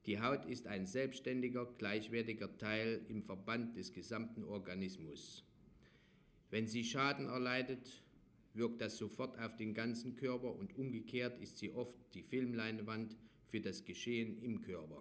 Die Haut ist ein selbstständiger, gleichwertiger Teil im Verband des gesamten Organismus. Wenn sie Schaden erleidet, wirkt das sofort auf den ganzen Körper und umgekehrt ist sie oft die Filmleinwand für das Geschehen im Körper.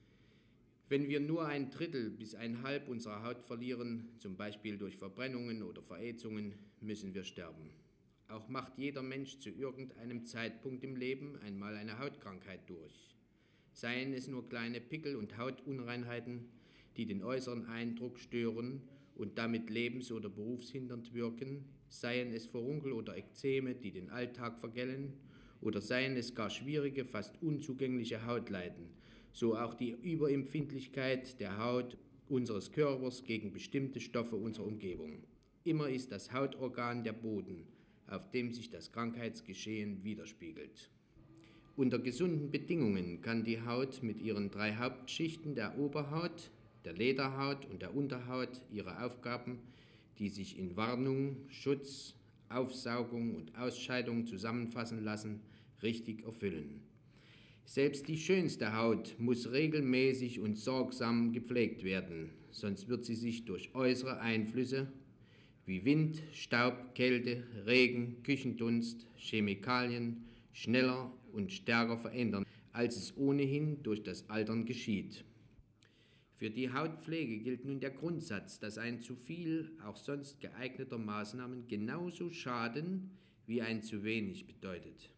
Wenn wir nur ein Drittel bis ein Halb unserer Haut verlieren, zum Beispiel durch Verbrennungen oder Verätzungen, müssen wir sterben. Auch macht jeder Mensch zu irgendeinem Zeitpunkt im Leben einmal eine Hautkrankheit durch. Seien es nur kleine Pickel und Hautunreinheiten, die den äußeren Eindruck stören und damit lebens- oder berufshindernd wirken, seien es Furunkel oder Ekzeme, die den Alltag vergällen, oder seien es gar schwierige, fast unzugängliche Hautleiden, so auch die Überempfindlichkeit der Haut unseres Körpers gegen bestimmte Stoffe unserer Umgebung. Immer ist das Hautorgan der Boden, auf dem sich das Krankheitsgeschehen widerspiegelt. Unter gesunden Bedingungen kann die Haut mit ihren 3 Hauptschichten der Oberhaut, der Lederhaut und der Unterhaut ihre Aufgaben, die sich in Warnung, Schutz, Aufsaugung und Ausscheidung zusammenfassen lassen, richtig erfüllen. Selbst die schönste Haut muss regelmäßig und sorgsam gepflegt werden, sonst wird sie sich durch äußere Einflüsse wie Wind, Staub, Kälte, Regen, Küchendunst, Chemikalien schneller und stärker verändern, als es ohnehin durch das Altern geschieht. Für die Hautpflege gilt nun der Grundsatz, dass ein zu viel auch sonst geeigneter Maßnahmen genauso schaden wie ein zu wenig bedeutet.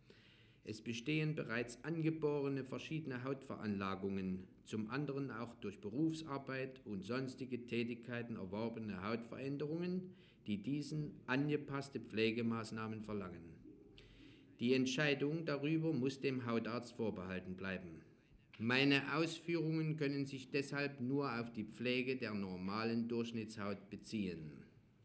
Es bestehen bereits angeborene verschiedene Hautveranlagungen, zum anderen auch durch Berufsarbeit und sonstige Tätigkeiten erworbene Hautveränderungen, die diesen angepasste Pflegemaßnahmen verlangen. Die Entscheidung darüber muss dem Hautarzt vorbehalten bleiben. Meine Ausführungen können sich deshalb nur auf die Pflege der normalen Durchschnittshaut beziehen.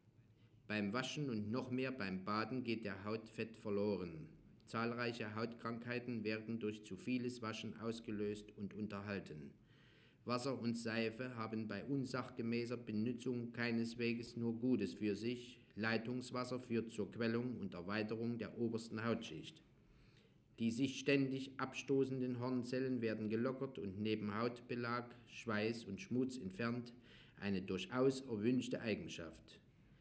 Beim Waschen und noch mehr beim Baden geht der Hautfett verloren. Zahlreiche Hautkrankheiten werden durch zu vieles Waschen ausgelöst und unterhalten. Wasser und Seife haben bei unsachgemäßer Benutzung keineswegs nur Gutes für sich. Leitungswasser führt zur Quellung und Erweiterung der obersten Hautschicht. Die sich ständig abstoßenden Hornzellen werden gelockert und neben Hautbelag, Schweiß und Schmutz entfernt, eine durchaus erwünschte Eigenschaft.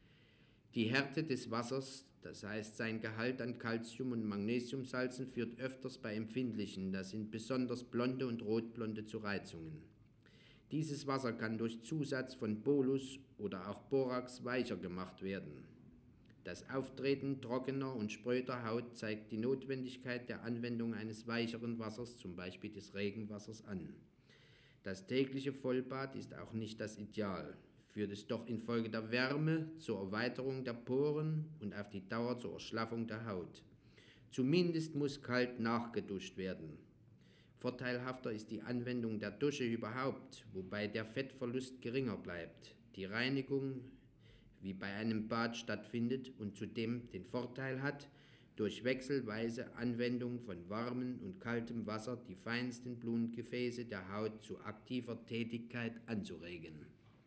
Die Härte des Wassers, das heißt sein Gehalt an Calcium- und Magnesiumsalzen, führt öfters bei empfindlichen, das sind besonders blonde und rotblonde, zu Reizungen. Dieses Wasser kann durch Zusatz von Bolus oder auch Borax weicher gemacht werden. Das Auftreten trockener und spröder Haut zeigt die Notwendigkeit der Anwendung eines weicheren Wassers, zum Beispiel des Regenwassers, an. Das tägliche Vollbad ist auch nicht das Ideal, führt es doch infolge der Wärme zur Erweiterung der Poren und auf die Dauer zur Erschlaffung der Haut. Zumindest muss kalt nachgeduscht werden. Vorteilhafter ist die Anwendung der Dusche überhaupt, wobei der Fettverlust geringer bleibt, die Reinigung wie bei einem Bad stattfindet und zudem den Vorteil hat, durch wechselweise Anwendung von warmem und kaltem Wasser die feinsten Blutgefäße der Haut zu aktiver Tätigkeit anzuregen.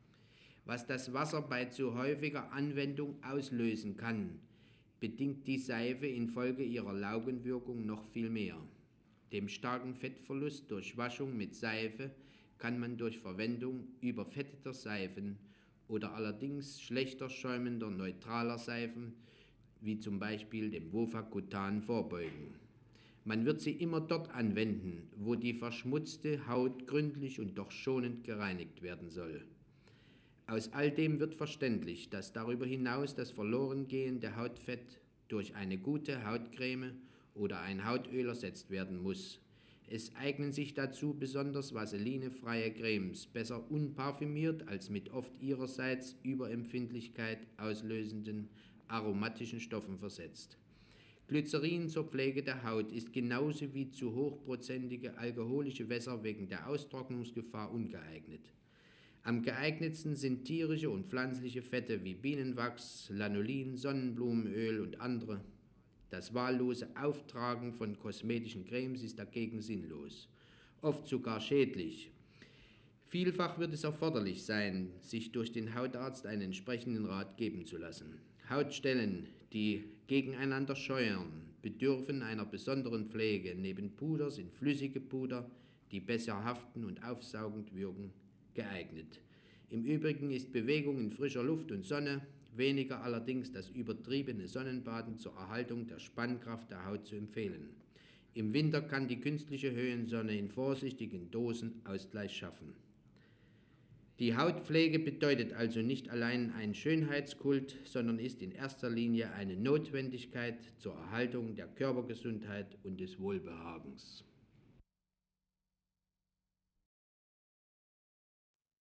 Was das Wasser bei zu häufiger Anwendung auslösen kann, bedingt die Seife infolge ihrer Laugenwirkung noch viel mehr. Dem starken Fettverlust durch Waschung mit Seife kann man durch Verwendung überfetteter Seifen oder allerdings schlechter schäumender neutraler Seifen, wie zum Beispiel dem Wofakutan, vorbeugen. Man wird sie immer dort anwenden, wo die verschmutzte Haut gründlich und doch schonend gereinigt werden soll. Aus all dem wird verständlich, dass darüber hinaus das Verlorengehen der Hautfett durch eine gute Hautcreme oder ein Hautöl ersetzt werden muss. Es eignen sich dazu besonders vaselinefreie Cremes, besser unparfümiert als mit oft ihrerseits Überempfindlichkeit auslösenden aromatischen Stoffen versetzt. Glycerin zur Pflege der Haut ist genauso wie zu hochprozentige alkoholische Wässer wegen der Austrocknungsgefahr ungeeignet. Am geeignetsten sind tierische und pflanzliche Fette wie Bienenwachs, Lanolin, Sonnenblumenöl und andere. Das wahllose Auftragen von kosmetischen Cremes ist dagegen sinnlos, oft sogar schädlich. Vielfach wird es erforderlich sein, sich durch den Hautarzt einen entsprechenden Rat geben zu lassen. Hautstellen, die gegeneinander scheuern, bedürfen einer besonderen Pflege. Neben Puder sind flüssige Puder, die besser haften und aufsaugend wirken, geeignet. Im Übrigen ist Bewegung in frischer Luft und Sonne, weniger allerdings das übertriebene Sonnenbaden zur Erhaltung der Spannkraft der Haut zu empfehlen. Im Winter kann die künstliche Höhensonne in vorsichtigen Dosen Ausgleich schaffen. Die Hautpflege bedeutet also nicht allein einen Schönheitskult, sondern ist in erster Linie eine Notwendigkeit zur Erhaltung der Körpergesundheit und des Wohlbehagens.